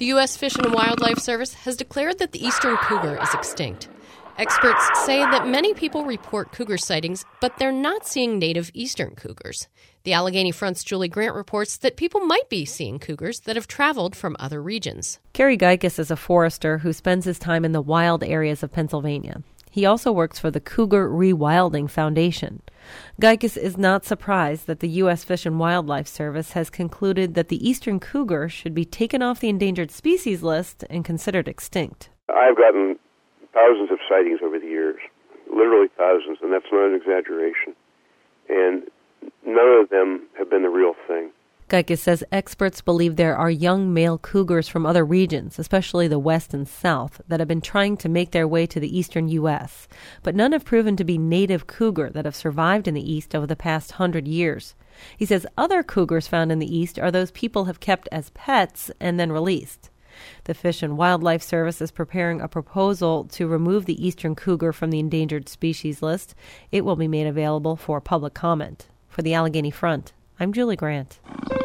The U.S. Fish and Wildlife Service has declared that the eastern cougar is extinct. Experts say that many people report cougar sightings, but they're not seeing native eastern cougars. The Allegheny Front's Julie Grant reports that people might be seeing cougars that have traveled from other regions. Kerry Geikes is a forester who spends his time in the wild areas of Pennsylvania. He also works for the Cougar Rewilding Foundation. Geikes is not surprised that the U.S. Fish and Wildlife Service has concluded that the eastern cougar should be taken off the endangered species list and considered extinct. I've gotten thousands of sightings over the years, literally thousands, and that's not an exaggeration. And none of them have been the real thing. Geikes says experts believe there are young male cougars from other regions, especially the West and South, that have been trying to make their way to the eastern U.S., but none have proven to be native cougar that have survived in the East over the past 100 years. He says other cougars found in the East are those people have kept as pets and then released. The Fish and Wildlife Service is preparing a proposal to remove the eastern cougar from the endangered species list. It will be made available for public comment. For the Allegheny Front, I'm Julie Grant.